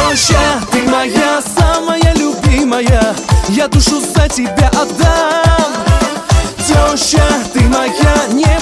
Теща, ты моя самая любимая, я душу за тебя отдам. Теща, ты моя не